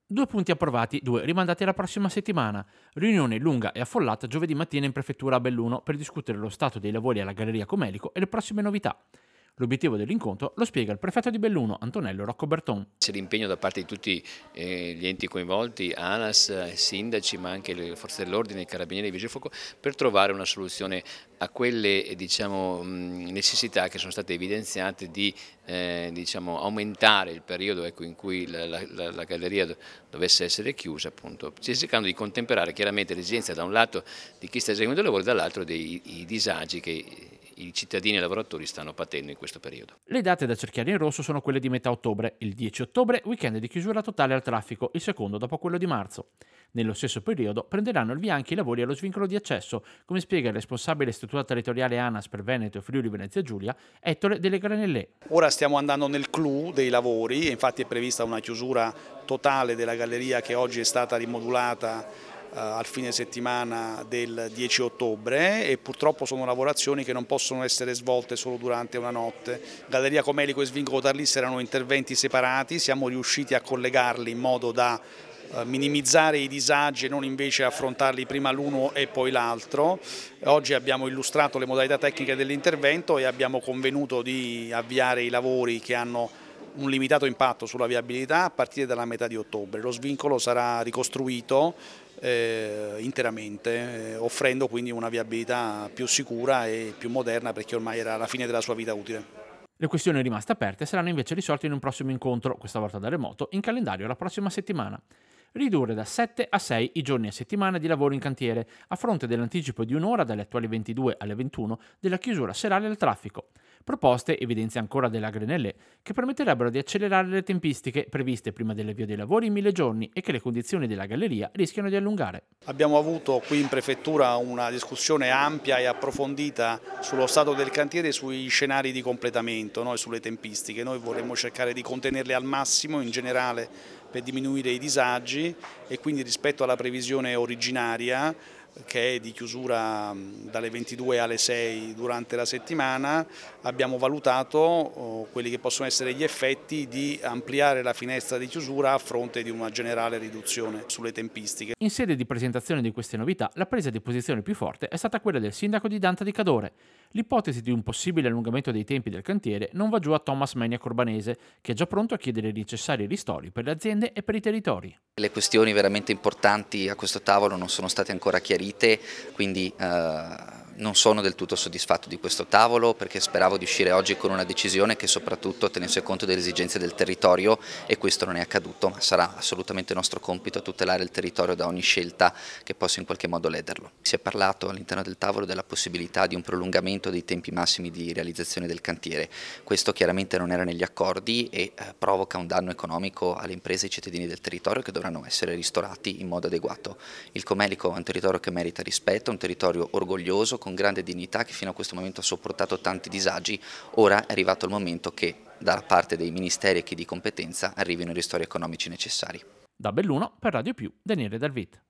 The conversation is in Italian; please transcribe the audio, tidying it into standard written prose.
2 punti approvati, 2 rimandati alla prossima settimana. Riunione lunga e affollata giovedì mattina in prefettura a Belluno per discutere lo stato dei lavori alla Galleria Comelico e le prossime novità. L'obiettivo dell'incontro lo spiega il prefetto di Belluno, Antonello Rocco Berton. C'è l'impegno da parte di tutti gli enti coinvolti, ANAS, sindaci, ma anche le forze dell'ordine, i carabinieri e i vigili del fuoco, per trovare una soluzione a quelle necessità che sono state evidenziate di aumentare il periodo in cui la galleria dovesse essere chiusa, appunto, cercando di contemperare chiaramente l'esigenza da un lato di chi sta eseguendo il lavoro e dall'altro dei disagi che i cittadini e i lavoratori stanno patendo in questo periodo. Le date da cerchiare in rosso sono quelle di metà ottobre, il 10 ottobre weekend di chiusura totale al traffico, il secondo dopo quello di marzo. Nello stesso periodo prenderanno il via anche i lavori allo svincolo di accesso, come spiega il responsabile struttura territoriale ANAS per Veneto e Friuli Venezia Giulia, Ettore Delle Granellè. Ora stiamo andando nel clou dei lavori, infatti è prevista una chiusura totale della galleria che oggi è stata rimodulata al fine settimana del 10 ottobre e purtroppo sono lavorazioni che non possono essere svolte solo durante una notte. Galleria Comelico e Svincolo Tarlis erano interventi separati, siamo riusciti a collegarli in modo da minimizzare i disagi e non invece affrontarli prima l'uno e poi l'altro. Oggi abbiamo illustrato le modalità tecniche dell'intervento e abbiamo convenuto di avviare i lavori che hanno un limitato impatto sulla viabilità a partire dalla metà di ottobre. Lo svincolo sarà ricostruito interamente, offrendo quindi una viabilità più sicura e più moderna perché ormai era alla fine della sua vita utile. Le questioni rimaste aperte saranno invece risolte in un prossimo incontro, questa volta da remoto, in calendario la prossima settimana. Ridurre da 7 a 6 i giorni a settimana di lavoro in cantiere, a fronte dell'anticipo di un'ora dalle attuali 22 alle 21 della chiusura serale al traffico. Proposte, evidenzia ancora Della Granellè, che permetterebbero di accelerare le tempistiche previste prima dell'avvio dei lavori in 1000 giorni e che le condizioni della galleria rischiano di allungare. Abbiamo avuto qui in prefettura una discussione ampia e approfondita sullo stato del cantiere e sui scenari di completamento, e sulle tempistiche. Noi vorremmo cercare di contenerle al massimo in generale per diminuire i disagi e quindi rispetto alla previsione originaria che è di chiusura dalle 22 alle 6 durante la settimana, abbiamo valutato quelli che possono essere gli effetti di ampliare la finestra di chiusura a fronte di una generale riduzione sulle tempistiche. In sede di presentazione di queste novità, la presa di posizione più forte è stata quella del sindaco di Danta di Cadore. L'ipotesi di un possibile allungamento dei tempi del cantiere non va giù a Thomas Menia Corbanese, che è già pronto a chiedere i necessari ristori per le aziende e per i territori. Le questioni veramente importanti a questo tavolo non sono state ancora chiarite, quindi non sono del tutto soddisfatto di questo tavolo perché speravo di uscire oggi con una decisione che soprattutto tenesse conto delle esigenze del territorio e questo non è accaduto, ma sarà assolutamente nostro compito tutelare il territorio da ogni scelta che possa in qualche modo lederlo. Si è parlato all'interno del tavolo della possibilità di un prolungamento dei tempi massimi di realizzazione del cantiere, questo chiaramente non era negli accordi e provoca un danno economico alle imprese e ai cittadini del territorio che dovranno essere ristorati in modo adeguato. Il Comelico è un territorio che merita rispetto, un territorio orgoglioso, con grande dignità che fino a questo momento ha sopportato tanti disagi, ora è arrivato il momento che da parte dei ministeri e chi di competenza arrivino i ristori economici necessari. Da Belluno per Radio Più, Daniele Dalvit.